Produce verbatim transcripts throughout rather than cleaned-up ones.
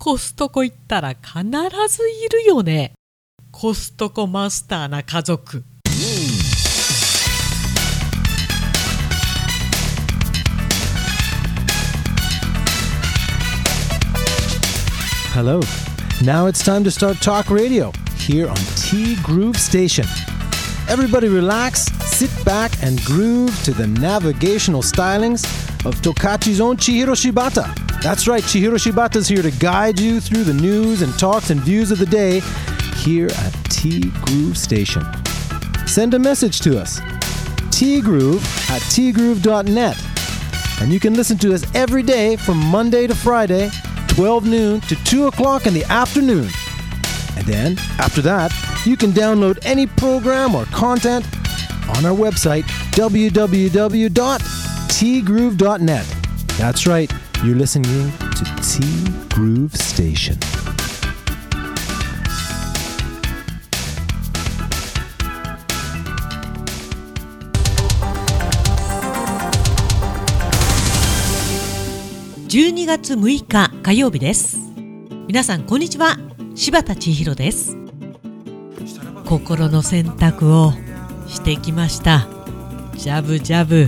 コストコ行ったら必ずいるよね。コストコマスターな家族。 Hello. Now it's time to start Talk Radio here on T Groove Station. Everybody relax, sit back and groove to the navigational stylings of Tokachi's own Chihiro Shibata. That's right, Chihiro Shibata's here to guide you through the news and talks and views of the day here at T Groove Station. Send a message to us, tgroove at tgroove dot net. And you can listen to us every day from Monday to Friday, twelve noon to two o'clock in the afternoon. And then, after that, you can download any program or content on our website, w w w dot t groove dot net. That's right, you're listening to T Groove Station. じゅうにがつむいか火曜日です。皆さんこんにちは、柴田千尋です。心の洗濯をしてきました。ジャブジャブ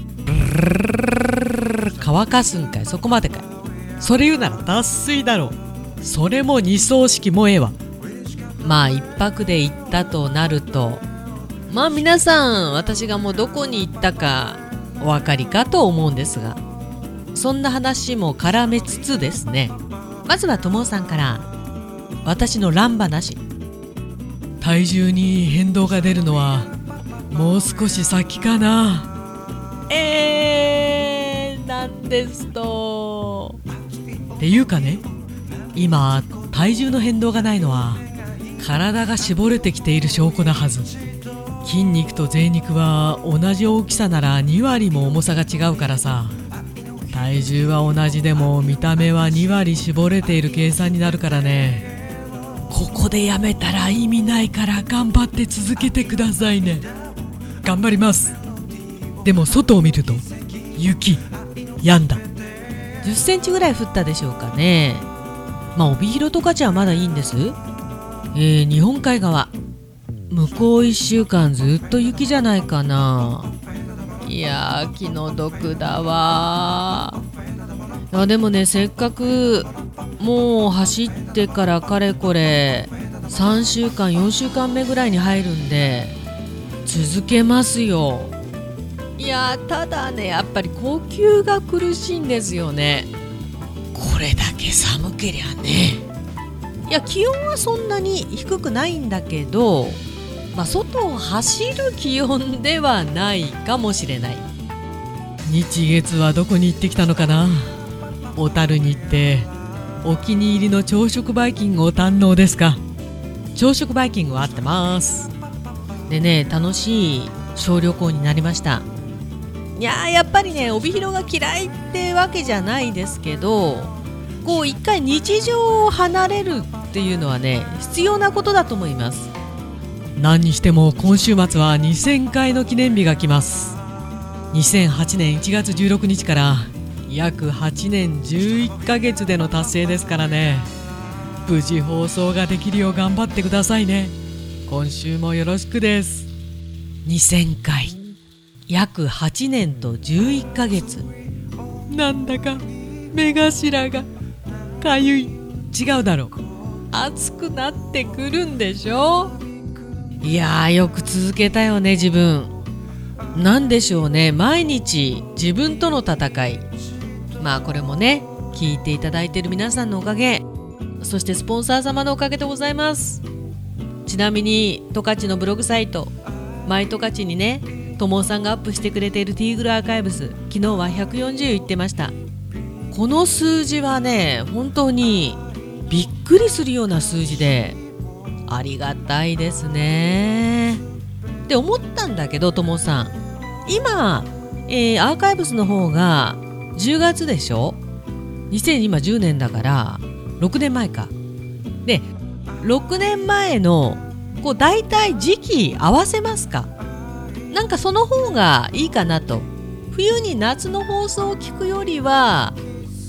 乾かすんかい、そこまでかい。それ言うなら脱水だろう。それも二層式もええわ。まあ一泊で行ったとなると、まあ皆さん私がもうどこに行ったかお分かりかと思うんですが、そんな話も絡めつつですね、まずはともさんから私の乱話。体重に変動が出るのはもう少し先かな。えーなんですと。っていうかね、今体重の変動がないのは体が絞れてきている証拠なはず。筋肉と贅肉は同じ大きさならにわりも重さが違うからさ。体重は同じでも見た目はにわり絞れている計算になるからね。ここでやめたら意味ないから頑張って続けてくださいね。頑張ります。でも外を見ると雪止んだ。じゅっセンチぐらい降ったでしょうかね。まあ帯広とかじゃまだいいんです。えー、日本海側向こういっしゅうかんずっと雪じゃないかな。いやー気の毒だわー。あでもね、せっかくもう走ってからかれこれさんしゅうかんよんしゅうかんめぐらいに入るんで続けますよ。いやただね、やっぱり呼吸が苦しいんですよね。これだけ寒けりゃね。いや気温はそんなに低くないんだけど、まあ、外を走る気温ではないかもしれない。日月はどこに行ってきたのかな。小樽に行ってお気に入りの朝食バイキングを堪能ですか。朝食バイキングは合ってます。でね、楽しい小旅行になりました。いややっぱりね、帯広が嫌いってわけじゃないですけど、こう一回日常を離れるっていうのはね、必要なことだと思います。何にしても今週末はにせんかいの記念日が来ます。にせんはちねんいちがつじゅうろくにちから約はちねんじゅういっかげつでの達成ですからね。無事放送ができるよう頑張ってくださいね。今週もよろしくです。にせんかい、約はちねんとじゅういっかげつ。なんだか目頭がかゆい。違うだろう、熱くなってくるんでしょ。いやーよく続けたよね自分。なんでしょうね、毎日自分との戦い。まあこれもね、聞いていただいている皆さんのおかげ、そしてスポンサー様のおかげでございます。ちなみに十勝のブログサイトマイ十勝にね、ともさんがアップしてくれているティーグルアーカイブス、昨日はひゃくよんじゅういってました。この数字はね、本当にびっくりするような数字でありがたいですねって思ったんだけど、ともさん今、えー、アーカイブスの方がじゅうがつでしょ。にせんじゅうねんだからろくねんまえか。でろくねんまえのこうだいたい時期合わせますか。なんかその方がいいかなと。冬に夏の放送を聞くよりは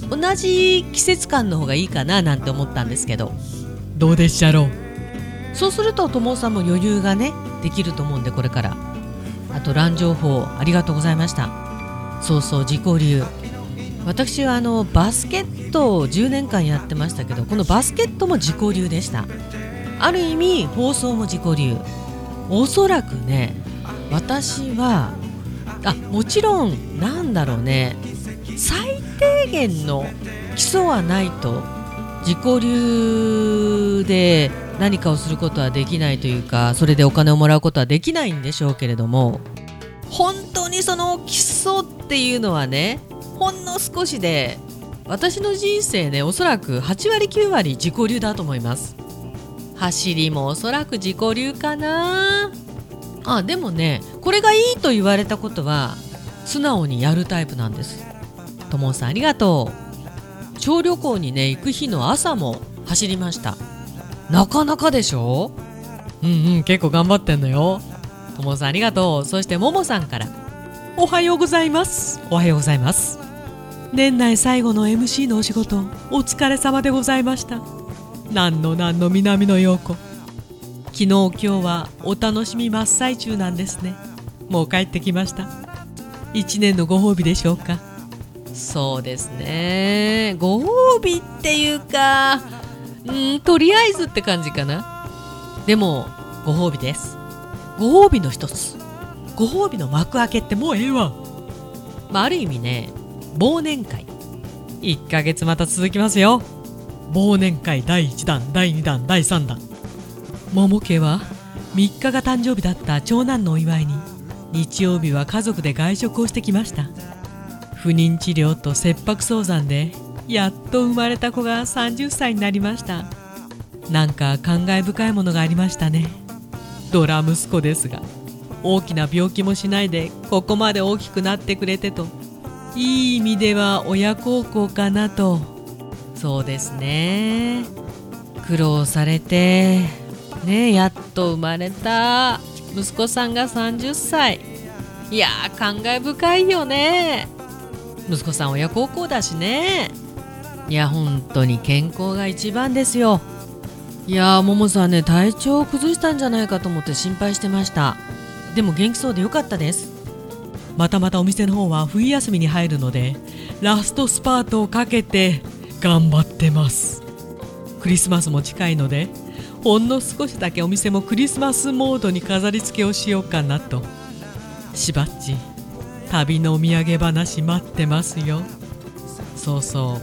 同じ季節感の方がいいかななんて思ったんですけど、どうでっしゃろう。そうすると友さんも余裕がねできると思うんで、これから。あとラン情報ありがとうございました。そうそう、自己流。私はあのバスケットをじゅうねんかんやってましたけど、このバスケットも自己流でした。ある意味放送も自己流。おそらくね、私はあもちろんなんだろうね、最低限の基礎はないと自己流で何かをすることはできないというか、それでお金をもらうことはできないんでしょうけれども、本当にその基礎っていうのはね、ほんの少しで私の人生ね、おそらくはちわりきゅうわり自己流だと思います。走りもおそらく自己流かなあ。でもね、これがいいと言われたことは素直にやるタイプなんです。ともさんありがとう。小旅行にね行く日の朝も走りました。なかなかでしょ。うんうん、結構頑張ってんのよ。ともさんありがとう。そしてももさんからおはようございます。おはようございます。年内最後の エムシー のお仕事お疲れ様でございました。なんのなんの南野陽子。昨日今日はお楽しみ真っ最中なんですね。もう帰ってきました。一年のご褒美でしょうか。そうですね、ご褒美っていうか、うんとりあえずって感じかな。でもご褒美です。ご褒美の一つ、ご褒美の幕開けってもうええわ。まあ、ある意味ね、忘年会いっかげつまた続きますよ。忘年会だいいちだん、だいにだん、だいさんだん。桃家はみっかが誕生日だった長男のお祝いに日曜日は家族で外食をしてきました。不妊治療と切迫早産でやっと生まれた子がさんじゅっさいになりました。なんか感慨深いものがありましたね。ドラ息子ですが、大きな病気もしないでここまで大きくなってくれてと、いい意味では親孝行かなと。そうですね、苦労されてね、やっと生まれた息子さんがさんじゅっさい。いやー感慨深いよね。息子さん親孝行だしね。いや本当に健康が一番ですよ。いやーももさんね、体調を崩したんじゃないかと思って心配してました。でも元気そうでよかったです。またまたお店の方は冬休みに入るのでラストスパートをかけて頑張ってます。クリスマスも近いのでほんの少しだけお店もクリスマスモードに飾り付けをしようかなと。しばっち旅のお土産話待ってますよ。そうそう、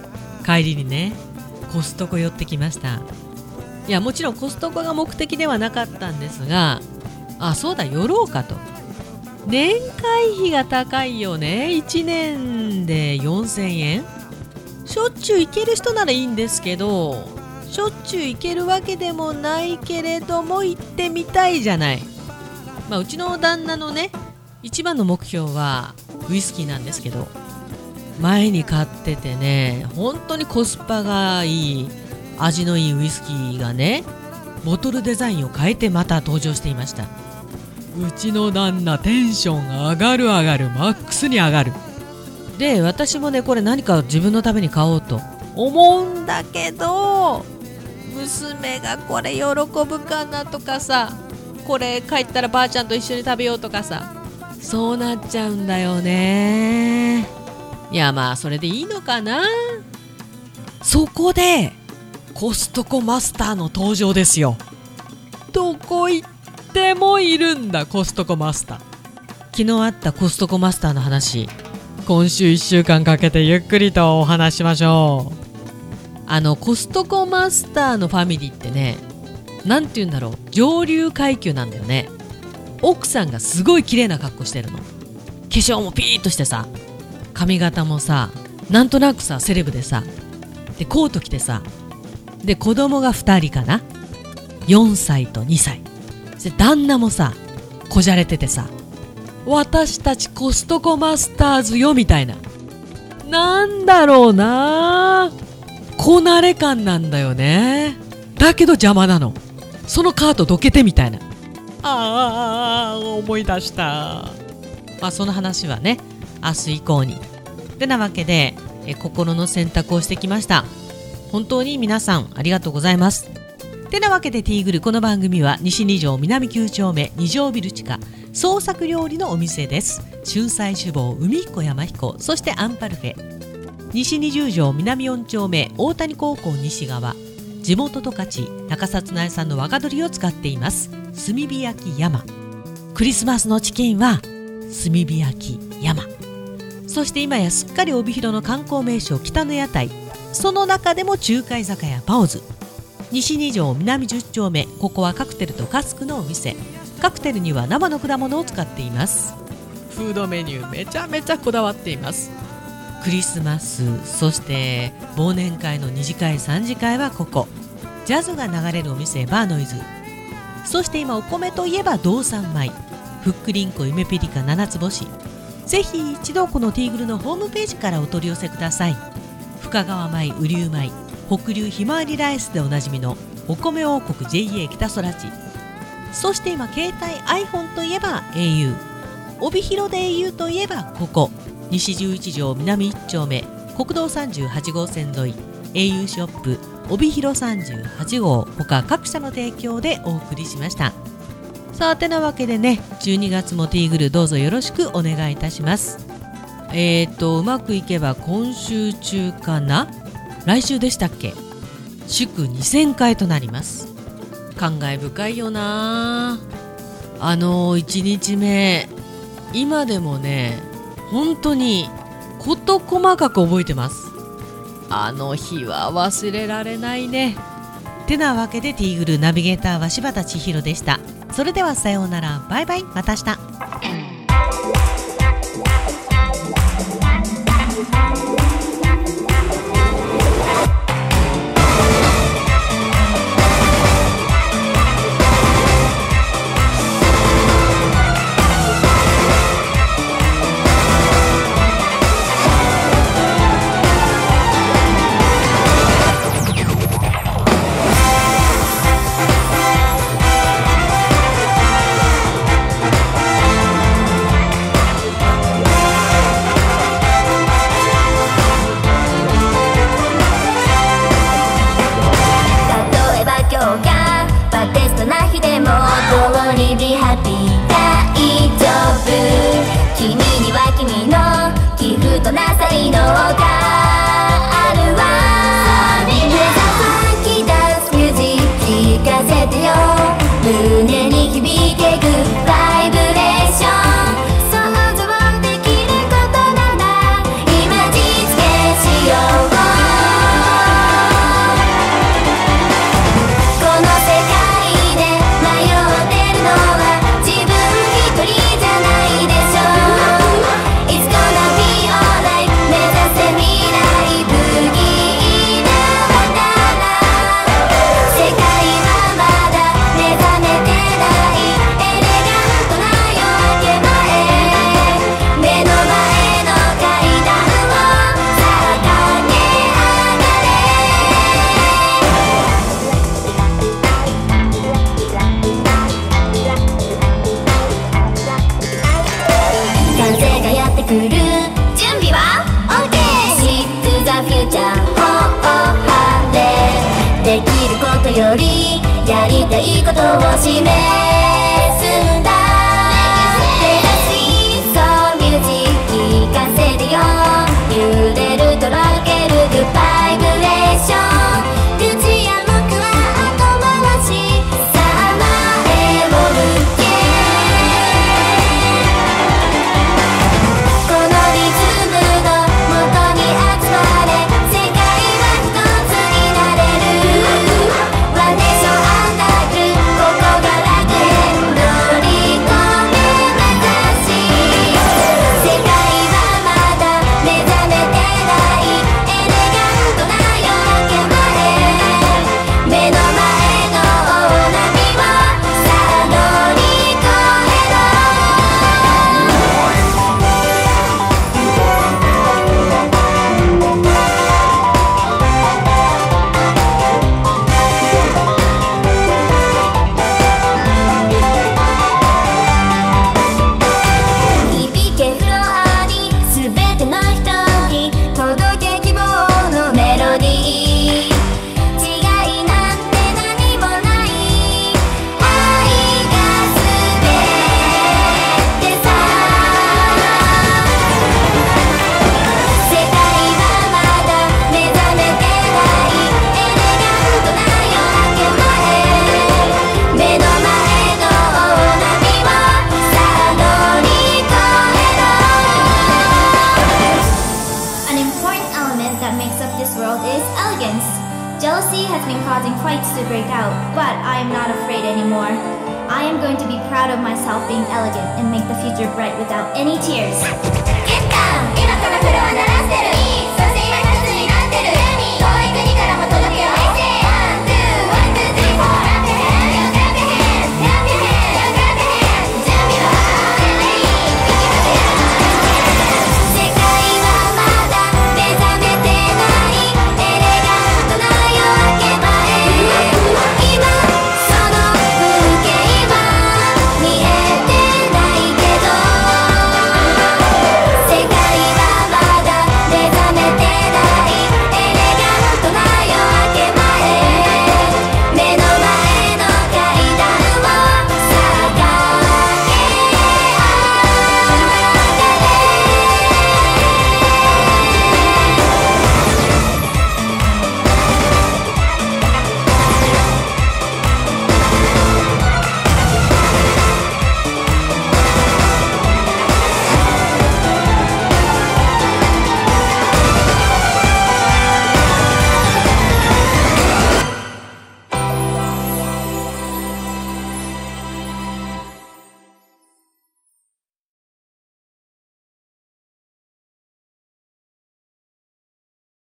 帰りにねコストコ寄ってきました。いやもちろんコストコが目的ではなかったんですが、あそうだ寄ろうかと。年会費が高いよね。いちねんでよんせんえん。しょっちゅう行ける人ならいいんですけど、しょっちゅう行けるわけでもないけれども行ってみたいじゃない。まあうちの旦那のね一番の目標はウイスキーなんですけど、前に買っててね本当にコスパがいい味のいいウイスキーがねボトルデザインを変えてまた登場していました。うちの旦那テンション上がる上がるマックスに上がる。で私もねこれ何か自分のために買おうと思うんだけど、娘がこれ喜ぶかなとかさ、これ帰ったらばあちゃんと一緒に食べようとかさ、そうなっちゃうんだよね。いやまあそれでいいのかな。そこでコストコマスターの登場ですよ。どこ行ってもいるんだコストコマスター。昨日あったコストコマスターの話、今週いっしゅうかんかけてゆっくりとお話しましょう。あのコストコマスターのファミリーってね、なんて言うんだろう、上流階級なんだよね。奥さんがすごい綺麗な格好してるの。化粧もピーッとしてさ、髪型もさなんとなくさセレブでさ、でコート着てさ、で子供がふたりかな、よんさいとにさいで、旦那もさこじゃれててさ、私たちコストコマスターズよみたいな、なんだろうな、こなれ感なんだよね。だけど邪魔なの。そのカートどけてみたいな。あー思い出した。まあその話はね明日以降に。てなわけでえ心の選択をしてきました。本当に皆さんありがとうございます。てなわけでティーグル、この番組は西に条南きゅう丁目に条ビル地下創作料理のお店です。春菜酒房海彦山彦、そしてアンパルフェ。西にじゅう条南よん丁目大谷高校西側、地元十勝中札内産の若鶏を使っています炭火焼き山。クリスマスのチキンは炭火焼き山。そして今やすっかり帯広の観光名所北の屋台、その中でも中華居酒屋パオズ。西に条南じゅう丁目、ここはカクテルとカスクのお店。カクテルには生の果物を使っています。フードメニューめちゃめちゃこだわっています。クリスマス、そして忘年会の二次会三次会はここ。ジャズが流れるお店バーノイズ。そして今お米といえば道産米、ふっくりんこ夢ピリカ七つ星。ぜひ一度このティーグルのホームページからお取り寄せください。深川米、雨竜米、北流ひまわりライスでおなじみのお米王国 ジェイエー 北空地。そして今携帯 iPhone といえば エーユー、 帯広で エーユー といえばここ西じゅういち条南いち丁目国道さんじゅうはち号線沿い エーユー ショップ帯広さんじゅうはち号、他各社の提供でお送りしました。さあてなわけでね、じゅうにがつもティーグルどうぞよろしくお願いいたします。えーとうまくいけば今週中かな、来週でしたっけ、祝にせん回となります。感慨深いよな。あのいちにちめ、今でもね本当に事細かく覚えてます。あの日は忘れられないね。てなわけでティーグルナビゲーターは柴田千尋でした。それではさようなら、バイバイ、また明日。よりやりたいことを示すんだ。テラシーソーミュージック聞かせてよ。揺れるとろけるグッバイブレーション。口や僕は後回し。さあ前を向け。このリズムの元に集まれ。世界は一つになれる。ワネションアンダーグここが楽園。 has been causing fights to break out, but I am not afraid anymore. I am going to be proud of myself being elegant and make the future bright without any tears. Get down! 今からフロア鳴らしてる